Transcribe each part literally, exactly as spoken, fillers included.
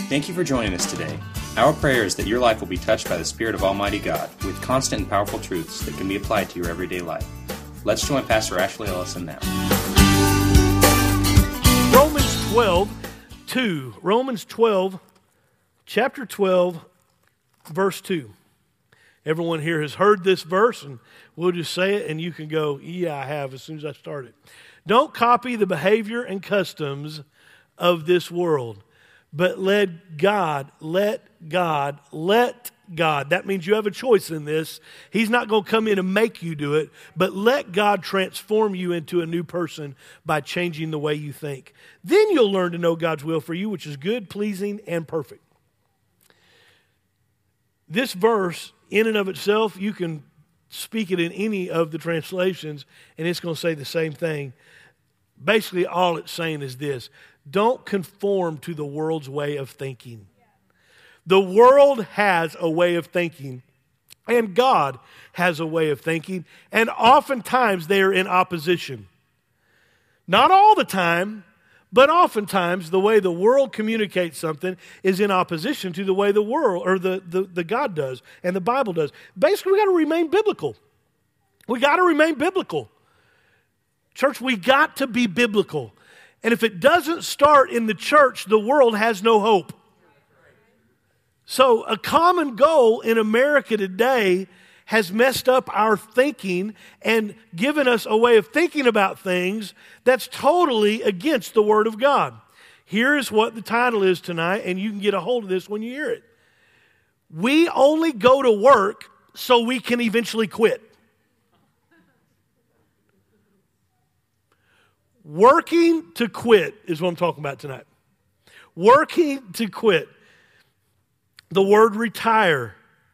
Thank you for joining us today. Our prayer is that your life will be touched by the Spirit of Almighty God with constant and powerful truths that can be applied to your everyday life. Let's join Pastor Ashley Ellison now. Romans twelve, two. Romans twelve, chapter twelve, verse two. Everyone here has heard this verse, and we'll just say it, and you can go, yeah, I have, as soon as I start it. Don't copy the behavior and customs of this world, but let God, let God, let God. That means you have a choice in this. He's not going to come in and make you do it, but let God transform you into a new person by changing the way you think. Then you'll learn to know God's will for you, which is good, pleasing, and perfect. This verse, in and of itself, you can speak it in any of the translations, and it's going to say the same thing. Basically, all it's saying is this: don't conform to the world's way of thinking. The world has a way of thinking, and God has a way of thinking, and oftentimes they are in opposition. Not all the time, but oftentimes the way the world communicates something is in opposition to the way the world, or the, the, the God does, and the Bible does. Basically, we got to remain biblical. We got to remain biblical. Church, we got to be biblical. And if it doesn't start in the church, the world has no hope. So a common goal in America today has messed up our thinking and given us a way of thinking about things that's totally against the Word of God. Here is what the title is tonight, and you can get a hold of this when you hear it. We only go to work so we can eventually quit. Working to quit is what I'm talking about tonight. Working to quit. The word retire.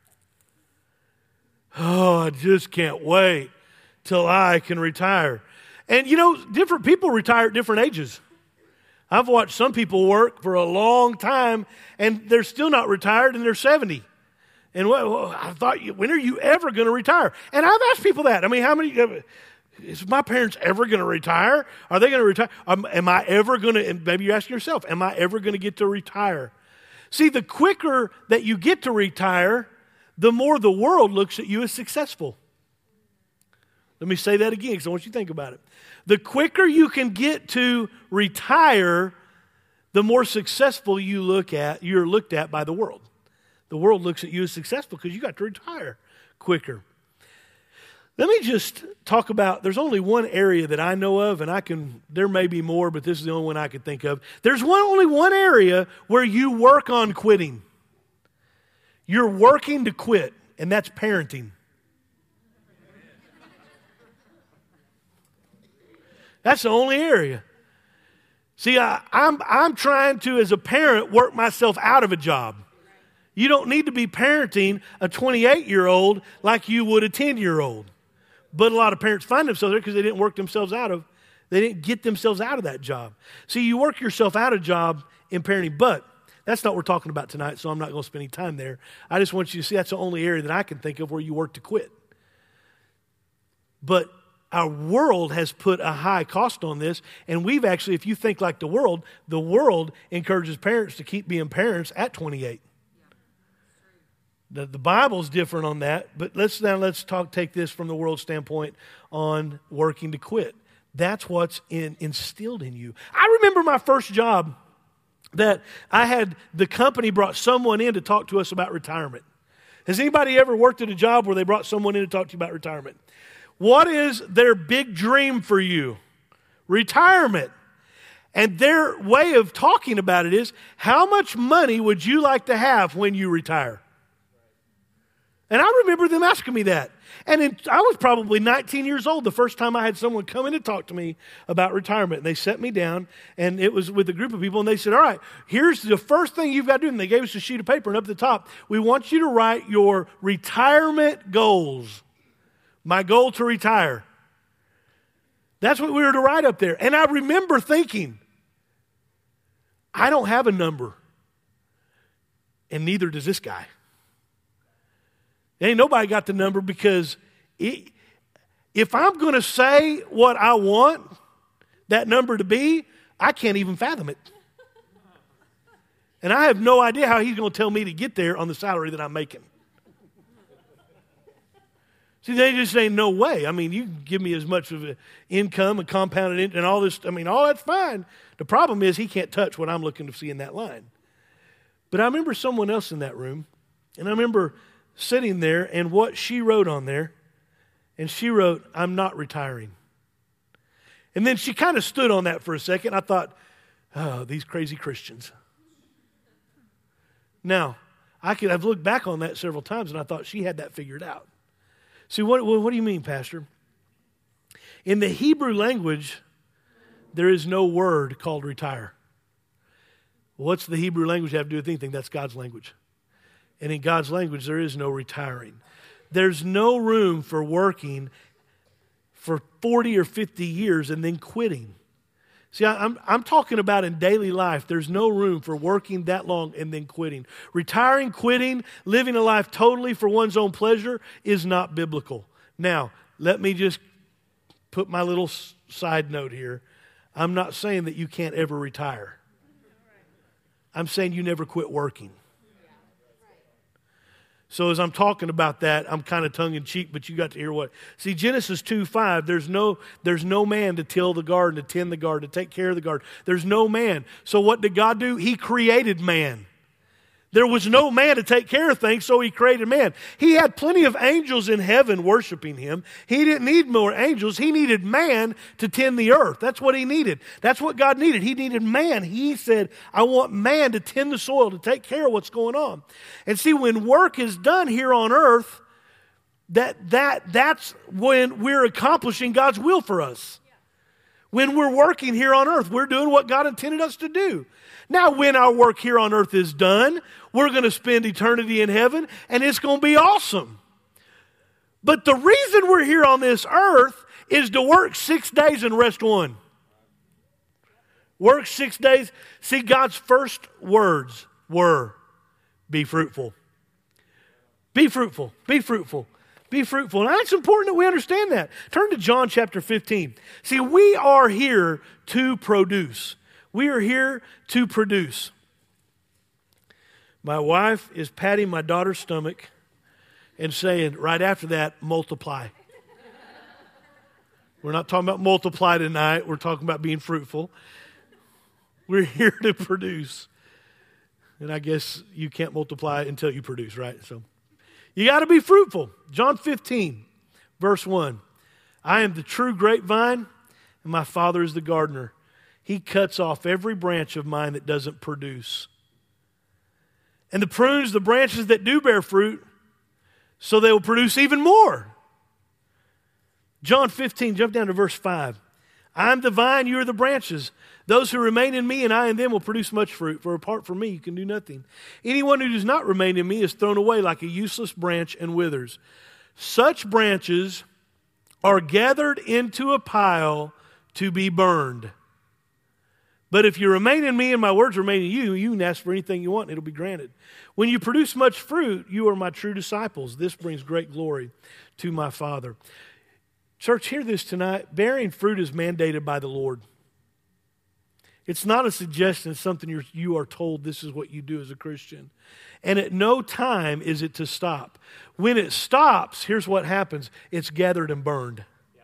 Oh, I just can't wait till I can retire. And you know, different people retire at different ages. I've watched some people work for a long time and they're still not retired and they're seventy. And well, I thought, when are you ever going to retire? And I've asked people that. I mean, how many... Is my parents ever going to retire? Are they going to retire? Um, am I ever going to, and maybe you're asking yourself, am I ever going to get to retire? See, the quicker that you get to retire, the more the world looks at you as successful. Let me say that again because I want you to think about it. The quicker you can get to retire, the more successful you look at, you're looked at by the world. The world looks at you as successful because you got to retire quicker. Let me just talk about, there's only one area that I know of, and I can, there may be more, but this is the only one I can think of. There's one, only one area where you work on quitting. You're working to quit, and that's parenting. That's the only area. See, I, I'm, I'm trying to, as a parent, work myself out of a job. You don't need to be parenting a twenty-eight-year-old like you would a ten-year-old. But a lot of parents find themselves there because they didn't work themselves out of, they didn't get themselves out of that job. See, you work yourself out of job in parenting, but that's not what we're talking about tonight, so I'm not going to spend any time there. I just want you to see that's the only area that I can think of where you work to quit. But our world has put a high cost on this, and we've actually, if you think like the world, the world encourages parents to keep being parents at twenty-eight. The, the Bible's different on that, but let's now let's talk. Take this from the world standpoint on working to quit. That's what's in, instilled in you. I remember my first job that I had. The company brought someone in to talk to us about retirement. Has anybody ever worked at a job where they brought someone in to talk to you about retirement? What is their big dream for you? Retirement. And their way of talking about it is, how much money would you like to have when you retire? And I remember them asking me that. And in, I was probably nineteen years old the first time I had someone come in and talk to me about retirement. And they set me down, and it was with a group of people, and they said, all right, here's the first thing you've got to do. And they gave us a sheet of paper, and up at the top, we want you to write your retirement goals. My goal to retire. That's what we were to write up there. And I remember thinking, I don't have a number, and neither does this guy. Ain't nobody got the number, because it, if I'm going to say what I want that number to be, I can't even fathom it. And I have no idea how he's going to tell me to get there on the salary that I'm making. See, they just say, no way. I mean, you can give me as much of an income and compounded in, and all this. I mean, all that's fine. The problem is he can't touch what I'm looking to see in that line. But I remember someone else in that room, and I remember sitting there and what she wrote on there, and she wrote, I'm not retiring. And then she kind of stood on that for a second. I thought, oh, these crazy Christians. Now, I could have looked back on that several times, and I thought she had that figured out. See, what, what do you mean, Pastor? In the Hebrew language, there is no word called retire. What's the Hebrew language have to do with anything? That's God's language. And in God's language, there is no retiring. There's no room for working for forty or fifty years and then quitting. See, I'm, I'm talking about in daily life, there's no room for working that long and then quitting. Retiring, quitting, living a life totally for one's own pleasure is not biblical. Now, let me just put my little side note here. I'm not saying that you can't ever retire. I'm saying you never quit working. So as I'm talking about that, I'm kind of tongue-in-cheek, but you got to hear what. See, Genesis two five, there's no, there's no man to till the garden, to tend the garden, to take care of the garden. There's no man. So what did God do? He created man. There was no man to take care of things, so he created man. He had plenty of angels in heaven worshiping him. He didn't need more angels. He needed man to tend the earth. That's what he needed. That's what God needed. He needed man. He said, I want man to tend the soil, to take care of what's going on. And see, when work is done here on earth, that, that, that's when we're accomplishing God's will for us. When we're working here on earth, we're doing what God intended us to do. Now, when our work here on earth is done, we're going to spend eternity in heaven, and it's going to be awesome. But the reason we're here on this earth is to work six days and rest one. Work six days. See, God's first words were, be fruitful. Be fruitful. Be fruitful. Be fruitful. And it's important that we understand that. Turn to John chapter fifteen. See, we are here to produce. We are here to produce. My wife is patting my daughter's stomach and saying, right after that, multiply. We're not talking about multiply tonight. We're talking about being fruitful. We're here to produce. And I guess you can't multiply until you produce, right? So you got to be fruitful. John fifteen, verse one. I am the true grapevine, and my Father is the gardener. He cuts off every branch of mine that doesn't produce, and the prunes the branches that do bear fruit, so they will produce even more. John fifteen, jump down to verse five. I am the vine, you are the branches. Those who remain in me and I in them will produce much fruit, for apart from me you can do nothing. Anyone who does not remain in me is thrown away like a useless branch and withers. Such branches are gathered into a pile to be burned. But if you remain in me and my words remain in you, you can ask for anything you want and it'll be granted. When you produce much fruit, you are my true disciples. This brings great glory to my Father. Church, hear this tonight. Bearing fruit is mandated by the Lord. It's not a suggestion. It's something you're, you are told this is what you do as a Christian. And at no time is it to stop. When it stops, here's what happens. It's gathered and burned.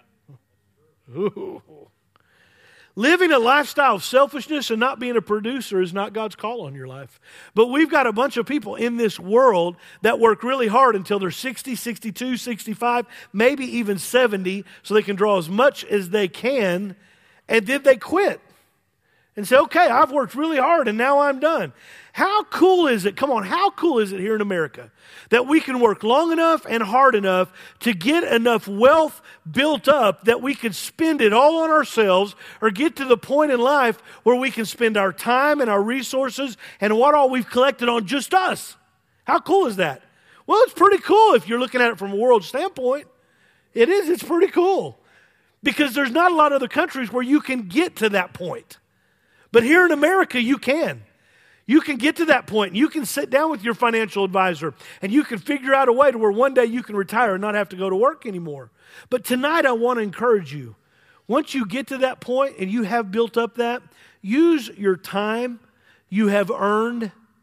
Ooh. Living a lifestyle of selfishness and not being a producer is not God's call on your life. But we've got a bunch of people in this world that work really hard until they're sixty, sixty-two, sixty-five, maybe even seventy, so they can draw as much as they can, and then they quit and say, okay, I've worked really hard and now I'm done. How cool is it, come on, how cool is it here in America that we can work long enough and hard enough to get enough wealth built up that we could spend it all on ourselves, or get to the point in life where we can spend our time and our resources and what all we've collected on just us? How cool is that? Well, it's pretty cool if you're looking at it from a world standpoint. It is, it's pretty cool. Because there's not a lot of other countries where you can get to that point. But here in America, you can. You can get to that point, and you can sit down with your financial advisor, and you can figure out a way to where one day you can retire and not have to go to work anymore. But tonight, I want to encourage you. Once you get to that point and you have built up that, use your time you have earned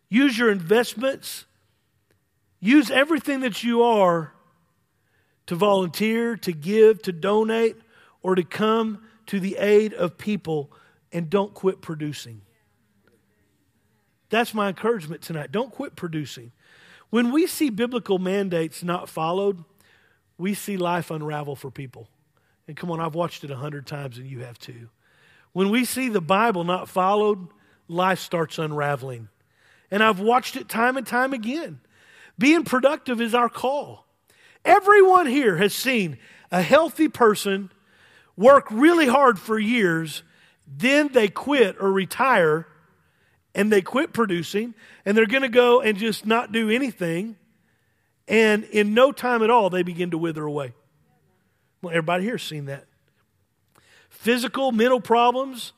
use your investments, use everything that you are to volunteer, to give, to donate, or to come to the aid of people, and don't quit producing. That's my encouragement tonight. Don't quit producing. When we see biblical mandates not followed, we see life unravel for people. And come on, I've watched it a hundred times and you have too. When we see the Bible not followed, life starts unraveling. And I've watched it time and time again. Being productive is our call. Everyone here has seen a healthy person work really hard for years, then they quit or retire, and they quit producing, and they're going to go and just not do anything, and in no time at all, they begin to wither away. Well, everybody here has seen that. Physical, mental problems.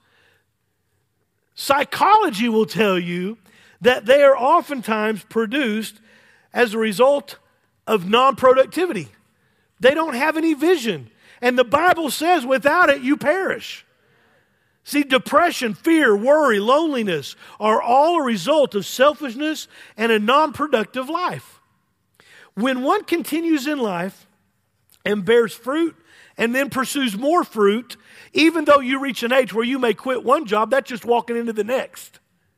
Psychology will tell you that they are oftentimes produced as a result of non-productivity. They don't have any vision. And the Bible says without it, you perish. See, depression, fear, worry, loneliness are all a result of selfishness and a non-productive life. When one continues in life and bears fruit and then pursues more fruit, even though you reach an age where you may quit one job, that's just walking into the next.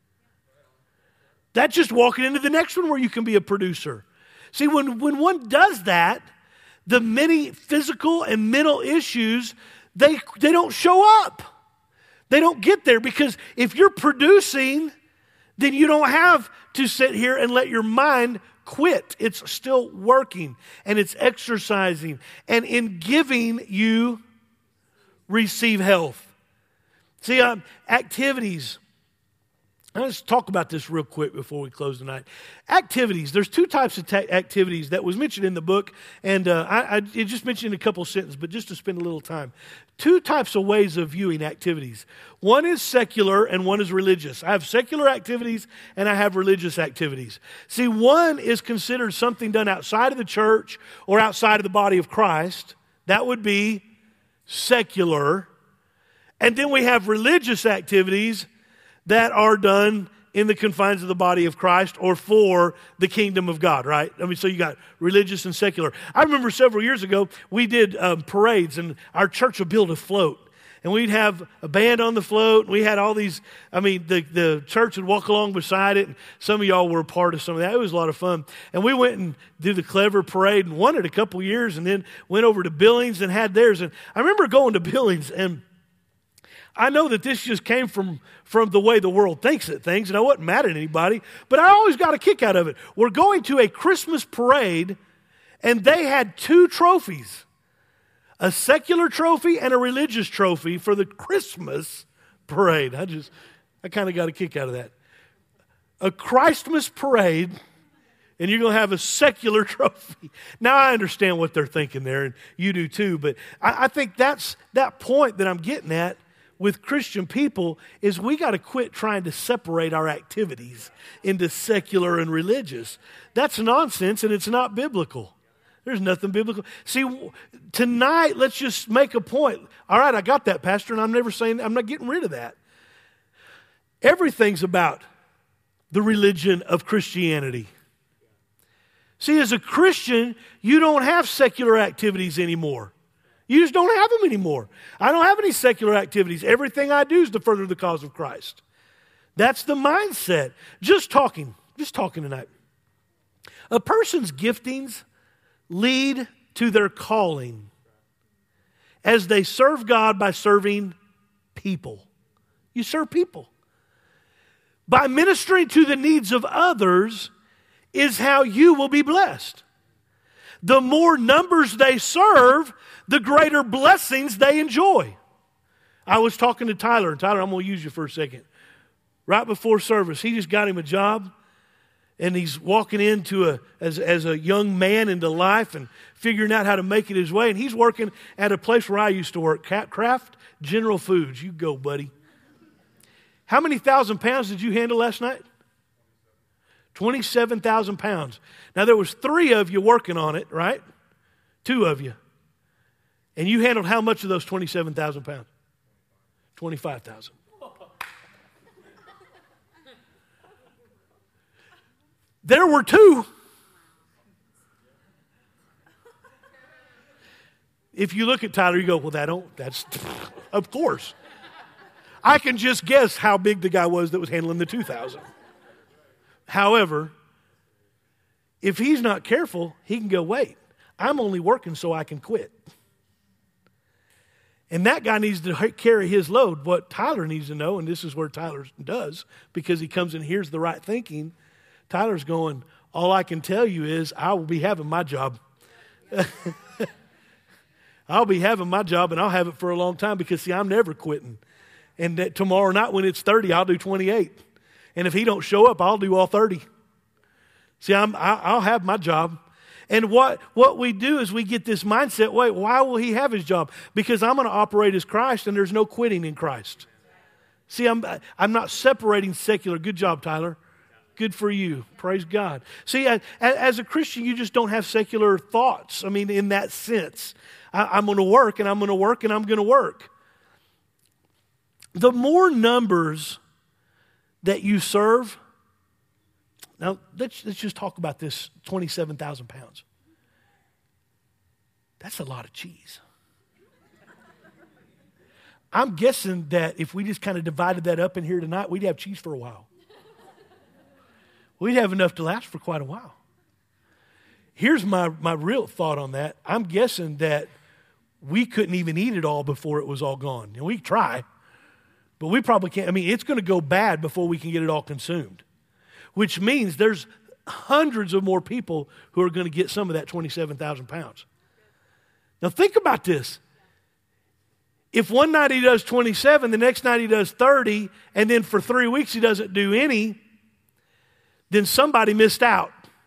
That's just walking into the next one where you can be a producer. See, when, when one does that, the many physical and mental issues, they, they don't show up. They don't get there, because if you're producing, then you don't have to sit here and let your mind quit. It's still working, and it's exercising, and in giving you receive health. See, um, activities. Let's talk about this real quick before we close tonight. Activities. There's two types of ta- activities that was mentioned in the book, and uh, I, I it just mentioned in a couple sentences, but just to spend a little time. Two types of ways of viewing activities. One is secular and one is religious. I have secular activities and I have religious activities. See, one is considered something done outside of the church or outside of the body of Christ. That would be secular. And then we have religious activities that are done in the confines of the body of Christ or for the kingdom of God, right? I mean, so you got religious and secular. I remember several years ago, we did um, parades, and our church would build a float. And we'd have a band on the float, and we had all these, I mean, the, the church would walk along beside it, and some of y'all were a part of some of that. It was a lot of fun. And we went and did the Clever Parade and won it a couple years, and then went over to Billings and had theirs. And I remember going to Billings, and I know that this just came from, from the way the world thinks at things, and I wasn't mad at anybody, but I always got a kick out of it. We're going to a Christmas parade, and they had two trophies, a secular trophy and a religious trophy for the Christmas parade. I just, I kind of got a kick out of that. A Christmas parade, and you're going to have a secular trophy. Now, I understand what they're thinking there, and you do too, but I, I think that's that point that I'm getting at with Christian people is we got to quit trying to separate our activities into secular and religious. That's nonsense, and it's not biblical. There's nothing biblical. See, tonight, let's just make a point. All right, I got that, Pastor, and I'm never saying, I'm not getting rid of that. Everything's about the religion of Christianity. See, as a Christian, you don't have secular activities anymore. You just don't have them anymore. I don't have any secular activities. Everything I do is to further the cause of Christ. That's the mindset. Just talking, just talking tonight. A person's giftings lead to their calling as they serve God by serving people. You serve people. By ministering to the needs of others is how you will be blessed. The more numbers they serve, the greater blessings they enjoy. I was talking to Tyler, and Tyler, I'm going to use you for a second. Right before service, he just got him a job, and he's walking into a as, as a young man into life and figuring out how to make it his way, and he's working at a place where I used to work, Kraft General Foods. You go, buddy. How many thousand pounds did you handle last night? twenty-seven thousand pounds. Now, there was three of you working on it, right? Two of you. And you handled how much of those twenty-seven thousand pounds? twenty-five thousand. There were two. If you look at Tyler, you go, well, that don't, that's, of course. I can just guess how big the guy was that was handling the two thousand. However, if he's not careful, he can go, wait, I'm only working so I can quit. And that guy needs to carry his load. What Tyler needs to know, and this is where Tyler does, because he comes and hears the right thinking, Tyler's going, all I can tell you is I will be having my job. I'll be having my job, and I'll have it for a long time because, see, I'm never quitting. And that tomorrow night when it's thirty, I'll do twenty-eight. And if he don't show up, I'll do all thirty. See, I'm, I, I'll have my job. And what, what we do is we get this mindset, wait, why will he have his job? Because I'm going to operate as Christ, and there's no quitting in Christ. See, I'm, I'm not separating secular. Good job, Tyler. Good for you. Praise God. See, as a Christian, you just don't have secular thoughts. I mean, in that sense. I'm going to work, and I'm going to work, and I'm going to work. The more numbers that you serve, now let's, let's just talk about this twenty-seven thousand pounds. That's a lot of cheese. I'm guessing that if we just kind of divided that up in here tonight, we'd have cheese for a while. We'd have enough to last for quite a while. Here's my, my real thought on that. I'm guessing that we couldn't even eat it all before it was all gone. And we try, but we probably can't. I mean, it's going to go bad before we can get it all consumed, which means there's hundreds of more people who are going to get some of that twenty-seven thousand pounds. Now think about this. If one night he does twenty-seven, the next night he does thirty, and then for three weeks he doesn't do any, then somebody missed out.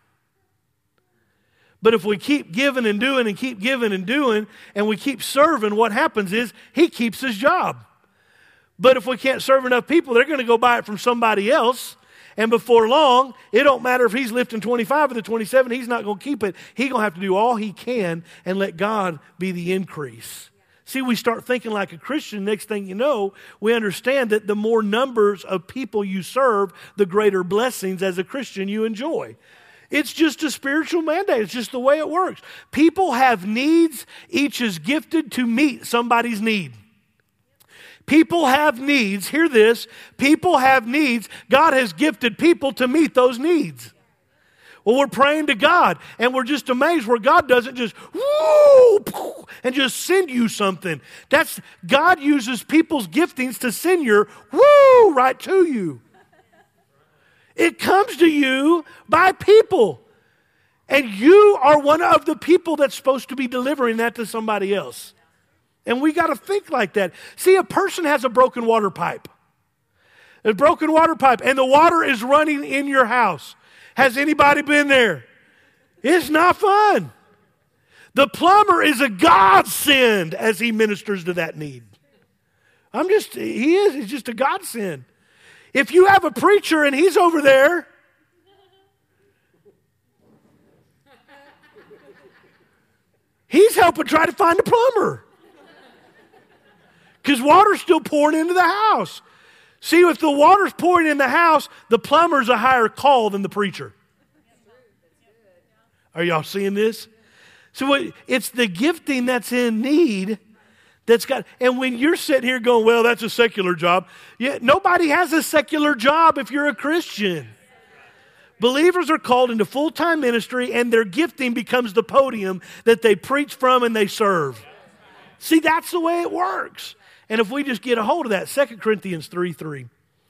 But if we keep giving and doing and keep giving and doing and we keep serving, what happens is he keeps his job. But if we can't serve enough people, they're going to go buy it from somebody else. And before long, it don't matter if he's lifting twenty-five or the twenty-seven, he's not going to keep it. He's going to have to do all he can and let God be the increase. See, we start thinking like a Christian. Next thing you know, we understand that the more numbers of people you serve, the greater blessings as a Christian you enjoy. It's just a spiritual mandate. It's just the way it works. People have needs. Each is gifted to meet somebody's need. People have needs. Hear this. People have needs. God has gifted people to meet those needs. Well, we're praying to God, and we're just amazed where God doesn't just whoo and just send you something. That's God uses people's giftings to send your whoo right to you. It comes to you by people. And you are one of the people that's supposed to be delivering that to somebody else. And we got to think like that. See, a person has a broken water pipe. A broken water pipe, and the water is running in your house. Has anybody been there? It's not fun. The plumber is a godsend as he ministers to that need. I'm just, he is, he's just a godsend. If you have a preacher and he's over there, he's helping try to find a plumber. Because water's still pouring into the house. See, if the water's pouring in the house, the plumber's a higher call than the preacher. Are y'all seeing this? So it's the gifting that's in need that's got, and when you're sitting here going, well, that's a secular job. Yeah, nobody has a secular job if you're a Christian. Believers are called into full-time ministry, and their gifting becomes the podium that they preach from and they serve. See, that's the way it works. And if we just get a hold of that, Second Corinthians three three.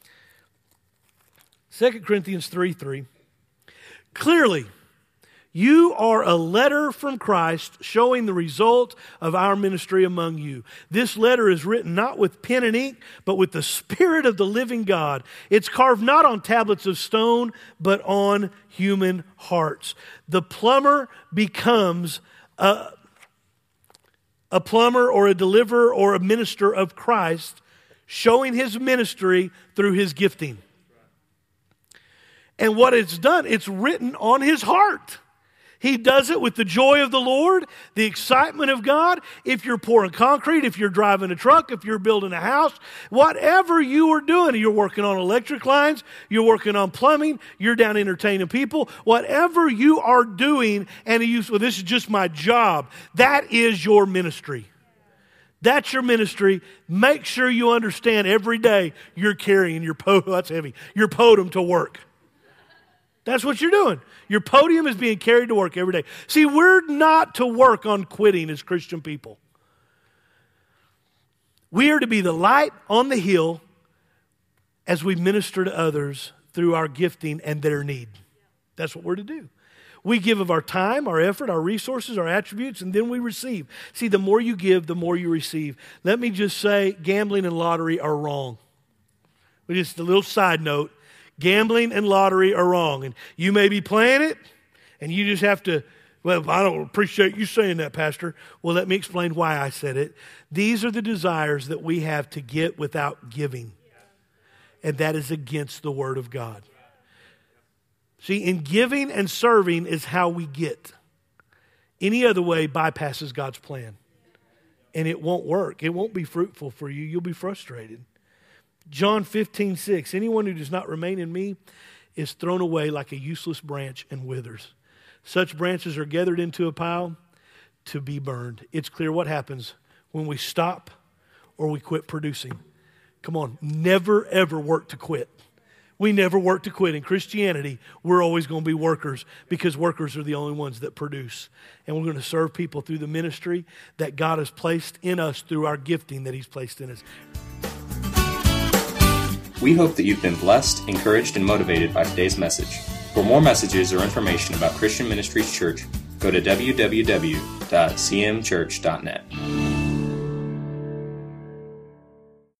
Second Corinthians three three. Clearly, you are a letter from Christ showing the result of our ministry among you. This letter is written not with pen and ink, but with the Spirit of the living God. It's carved not on tablets of stone, but on human hearts. The plumber becomes a, a plumber or a deliverer or a minister of Christ, showing his ministry through his gifting. And what it's done, it's written on his heart. He does it with the joy of the Lord, the excitement of God. If you're pouring concrete, if you're driving a truck, if you're building a house, whatever you are doing, you're working on electric lines, you're working on plumbing, you're down entertaining people, whatever you are doing, and you say, well, this is just my job, that is your ministry. That's your ministry. Make sure you understand every day you're carrying your podium, that's heavy, your podium to work. That's what you're doing. Your podium is being carried to work every day. See, we're not to work on quitting as Christian people. We are to be the light on the hill as we minister to others through our gifting and their need. That's what we're to do. We give of our time, our effort, our resources, our attributes, and then we receive. See, the more you give, the more you receive. Let me just say, gambling and lottery are wrong. Just a little side note. Gambling and lottery are wrong. And you may be playing it, and you just have to, well, I don't appreciate you saying that, Pastor. Well, let me explain why I said it. These are the desires that we have to get without giving. And that is against the Word of God. See, in giving and serving is how we get. Any other way bypasses God's plan. And it won't work. It won't be fruitful for you. You'll be frustrated. John fifteen six, anyone who does not remain in me is thrown away like a useless branch and withers. Such branches are gathered into a pile to be burned. It's clear what happens when we stop or we quit producing. Come on, never ever work to quit. We never work to quit. In Christianity, we're always going to be workers because workers are the only ones that produce. And we're going to serve people through the ministry that God has placed in us through our gifting that He's placed in us. We hope that you've been blessed, encouraged, and motivated by today's message. For more messages or information about Christian Ministries Church, go to w w w dot c m church dot net.